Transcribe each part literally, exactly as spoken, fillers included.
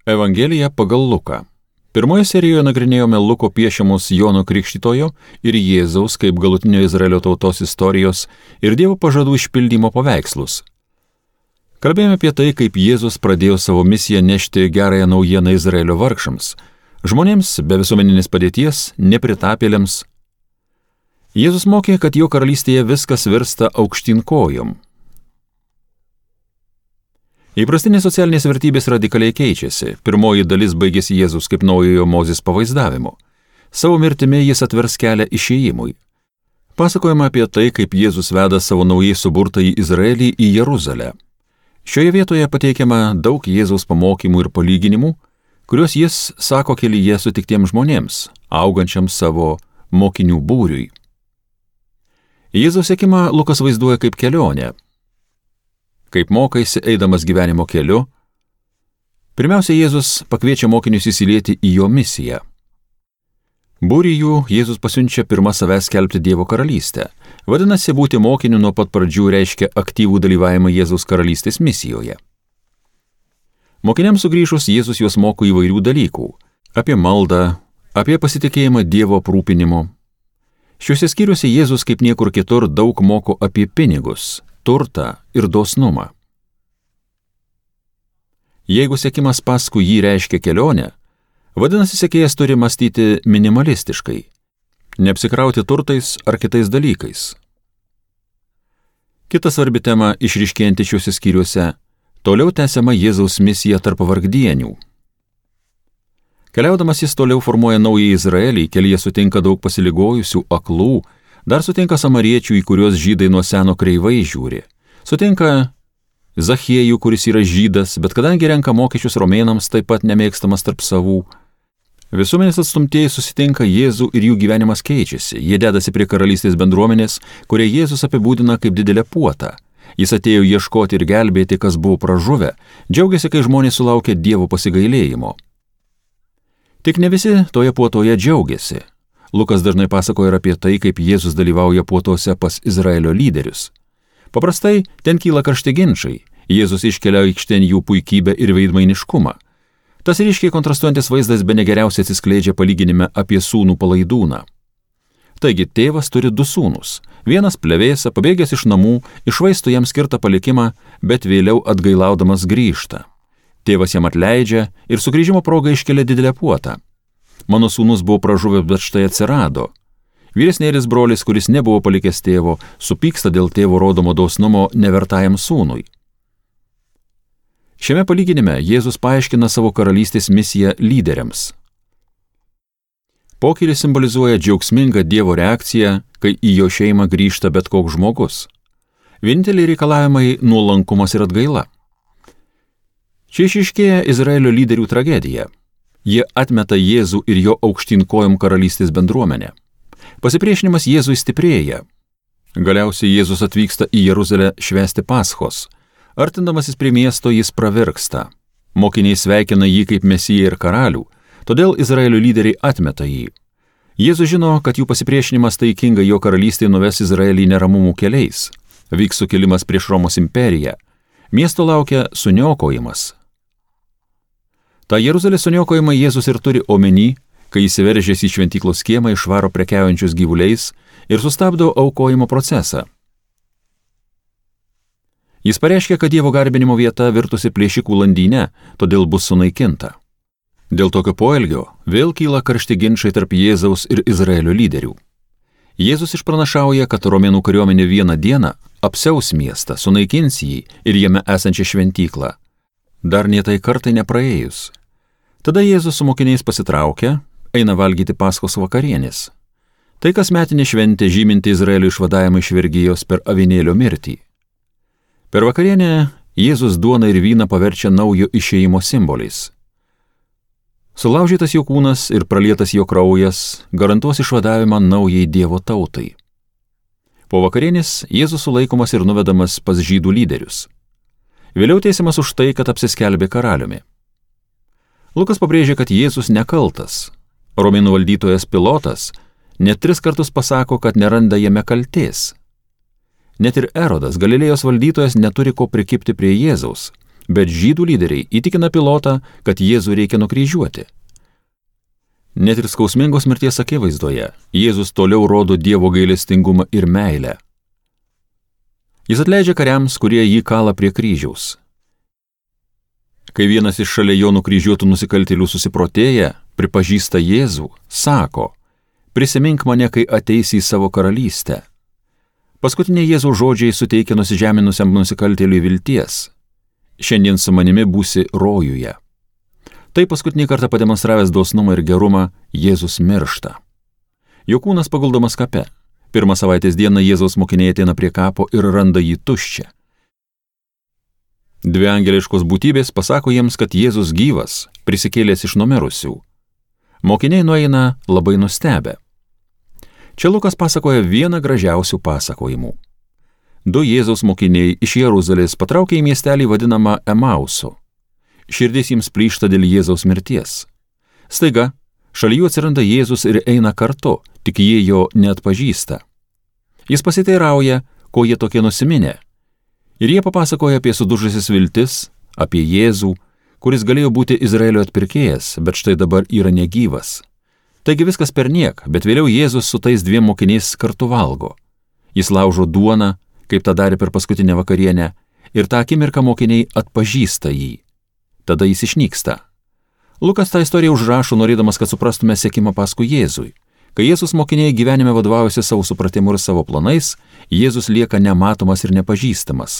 Evangelija pagal Luką. Pirmoje serijoje nagrinėjome Luko piešiamus Jono Krikštytojo ir Jėzaus kaip galutinio Izraelio tautos istorijos ir Dievo pažadų išpildymo paveikslus. Kalbėjome apie tai, kaip Jėzus pradėjo savo misiją nešti gerąją naujieną Izraelio vargšams, žmonėms be visuomeninės padėties, nepritapėliams. Jėzus mokė, kad jo karalystėje viskas virsta aukštyn kojom. Įprastinės socialinės vertybės radikaliai keičiasi. Pirmoji dalis baigėsi Jėzus kaip naujojo Mozės pavaizdavimu. Savo mirtimi jis atvers kelią išėjimui. Pasakojama apie tai, kaip Jėzus veda savo naujai suburtąjį Izraelį į Jeruzalę. Šioje vietoje pateikiama daug Jėzaus pamokymų ir palyginimų, kuriuos jis sako kelyje sutiktiems žmonėms, augančiam savo mokinių būriui. Jėzaus sekimą Lukas vaizduoja kaip kelionę. Kaip mokaisi eidamas gyvenimo keliu, pirmiausia, Jėzus pakviečia mokinius įsilieti į jo misiją. Būrį jų Jėzus pasiunčia pirmą savęs skelbti Dievo karalystę. Vadinasi, būti mokiniu nuo pat pradžių reiškia aktyvų dalyvavimą Jėzaus karalystės misijoje. Mokiniams sugrįžus, Jėzus juos moko įvairių dalykų – apie maldą, apie pasitikėjimą Dievo aprūpinimu. Šiuose skyriuose Jėzus kaip niekur kitur daug moko apie pinigus, turtą ir dosnumą. Jeigu sekimas paskui jį reiškia kelionę, vadinasi, sekėjas turi mąstyti minimalistiškai, neapsikrauti turtais ar kitais dalykais. Kita svarbi tema išryškėjanti šiuose skyriuose – toliau tęsiama Jėzaus misija tarp vargdienių. Keliaudamas jis toliau formuoja naują Izraelį, kelyje sutinka daug pasiligojusių, aklų, dar sutinka samariečių, į kuriuos žydai nuo seno kreivai žiūri. Sutinka Zachiejų, kuris yra žydas, bet kadangi renka mokesčius romėnams, taip pat nemėgstamas tarp savų. Visuomenės atstumtieji susitinka Jėzų ir jų gyvenimas keičiasi. Jie dedasi prie karalystės bendruomenės, kurią Jėzus apibūdina kaip didelę puotą. Jis atėjo ieškoti ir gelbėti, kas buvo pražuvę, džiaugiasi, kai žmonės sulaukia Dievo pasigailėjimo. Tik ne visi toje puotoje džiaugiasi. Lukas dažnai pasakoja ir apie tai, kaip Jėzus dalyvauja puotose pas Izraelio lyderius. Paprastai ten kyla karšti ginčai. Jėzus iškelia aikštėn jų puikybę ir veidmainiškumą. Tas ryškiai kontrastuojantis vaizdas bene geriausiai atsiskleidžia palyginime apie sūnų palaidūną. Taigi tėvas turi du sūnus. Vienas plevėsa, pabėgęs iš namų, iššvaisto jam skirtą palikimą, bet vėliau atgailaudamas grįžta. Tėvas jam atleidžia ir sugrįžimo proga iškelia didelę puotą. Mano sūnus buvo pražuvę, bet štai atsirado. Vyresnėlis brolis, kuris nebuvo palikęs tėvo, supyksta dėl tėvo rodomo dosnumo nevertajam sūnui. Šiame palyginime Jėzus paaiškina savo karalystės misiją lyderiams. Pokylis simbolizuoja džiaugsmingą Dievo reakciją, kai į jo šeimą grįžta bet koks žmogus. Vieninteliai reikalavimai – nuolankumas ir atgaila. Čia išryškėja Izraelio lyderių tragedija. Jie atmeta Jėzų ir jo aukštyn kojom karalystės bendruomenę. Pasipriešinimas Jėzui stiprėja. Galiausiai Jėzus atvyksta į Jeruzalę švęsti Paschos. Artindamasis prie miesto jis pravirksta. Mokiniai sveikina jį kaip mesiją ir karalių, todėl Izraelio lyderiai atmeta jį. Jėzus žino, kad jų pasipriešinimas taikingai jo karalystėje nuves Izraelį neramumų keliais. Vyks sukilimas prieš Romos imperiją. Miesto laukia suniokojimas. Ta Jeruzalės suniokojimą Jėzus ir turi omeny, kai įsiveržęs į šventyklos kiemą išvaro prekiaujančius gyvuliais ir sustabdo aukojimo procesą. Jis pareiškia, kad Dievo garbinimo vieta virtusi plėšikų landyne, todėl bus sunaikinta. Dėl tokio poelgio vėl kyla karšti ginčai tarp Jėzaus ir Izraelio lyderių. Jėzus išpranašauja, kad romėnų kariuomenė vieną dieną apsiaus miestą, sunaikins jį ir jame esančią šventyklą. Dar nė tai kartai nepraėjus. Tada Jėzus su mokiniais pasitraukia, eina valgyti Paschos vakarienės. Tai kasmetinė šventė žyminti Izraelio išvadavimą iš vergijos per avinėlio mirtį. Per vakarienę Jėzus duoną ir vyną paverčia naujo išėjimo simboliais. Sulaužytas jo kūnas ir pralietas jo kraujas garantuos išvadavimą naujai Dievo tautai. Po vakarienės Jėzus sulaikomas ir nuvedamas pas žydų lyderius. Vėliau teisiamas už tai, kad apsiskelbė karaliumi. Lukas pabrėžia, kad Jėzus nekaltas. Romėnų valdytojas Pilotas net tris kartus pasako, kad neranda jame kaltės. Net ir Erodas, Galilėjos valdytojas, neturi ko prikibti prie Jėzaus. bet žydų lyderiai įtikina Pilotą, kad Jėzų reikia nukryžiuoti. Net ir skausmingos mirties akivaizdoje Jėzus toliau rodo Dievo gailestingumą ir meilę. Jis atleidžia kariams, kurie jį kala prie kryžiaus. Kai vienas iš šalia jo nukryžiuotų nusikaltėlių susiprotėja, pripažįsta Jėzų, sako: prisimink mane, kai ateisi į savo karalystę. Paskutiniai Jėzaus žodžiai suteikia nusižeminusiam nusikaltėliui vilties. Šiandien su manimi būsi rojuje. Tai paskutinį kartą pademonstravęs dosnumą ir gerumą, Jėzus miršta. Jo kūnas paguldomas kape. Pirmą savaitės dieną Jėzaus mokiniai ateina prie kapo ir randa jį tuščią. Dvi angeliškos būtybės pasako jiems, kad Jėzus gyvas, prisikėlęs iš numirusių. Mokiniai nueina labai nustebę. Čia Lukas pasakoja vieną gražiausių pasakojimų. Du Jėzaus mokiniai iš Jeruzalės patraukė į miestelį vadinamą Emausu. Širdis jiems plyšta dėl Jėzaus mirties. Staiga, šalia jų atsiranda Jėzus ir eina kartu, tik jie jo neatpažįsta. Jis pasiteirauja, ko jie tokie nusiminę. Ir jie papasakoja apie sudužusias viltis, apie Jėzų, kuris galėjo būti Izraelio atpirkėjas, bet štai dabar yra negyvas. Taigi viskas perniek, bet vėliau Jėzus su tais dviem mokiniais kartu valgo. Jis laužo duoną, kaip tą darė per paskutinę vakarienę, ir tą akimirką mokiniai atpažįsta jį. Tada jis išnyksta. Lukas tą istoriją užrašo, norėdamas, kad suprastume sekimą paskui Jėzui. Kai Jėzus mokiniai gyvenime vadovaujasi savo supratimu ir savo planais, Jėzus lieka nematomas ir nepažįstamas.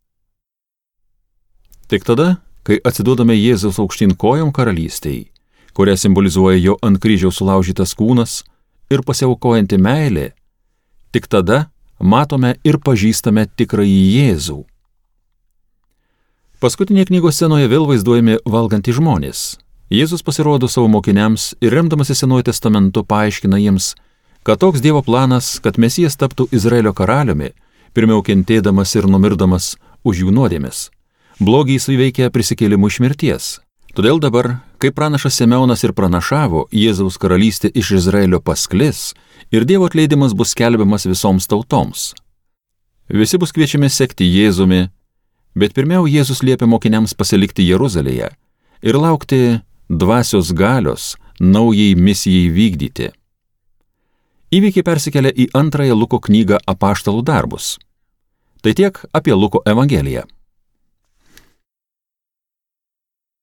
Tik tada, kai atsiduodame Jėzaus aukštyn kojom karalystėj, kurią simbolizuoja jo ant kryžiaus sulaužytas kūnas ir pasiaukojanti meilė, tik tada matome ir pažįstame tikrąjį Jėzų. Paskutinėje knygos scenoje vėl vaizduojami valgantys žmonės. Jėzus pasirodo savo mokiniams ir remdamasi Senuoju testamentu paaiškina jiems, kad toks Dievo planas, kad Mesijas taptų Izraelio karaliumi, pirmiau kentėdamas ir numirdamas už jų nuodėmes. Blogį jis įveikia prisikėlimu iš mirties. Todėl dabar, kai pranašas Simeonas ir pranašavo, Jėzaus karalystė iš Izraelio pasklis ir Dievo atleidimas bus skelbiamas visoms tautoms. Visi bus kviečiami sekti Jėzumi, bet pirmiau Jėzus liepia mokiniams pasilikti Jeruzalėje ir laukti dvasios galios naujai misijai vykdyti. Įvykiai persikelia į antrąją Luko knygą Apaštalų darbus. Tai tiek apie Luko evangeliją.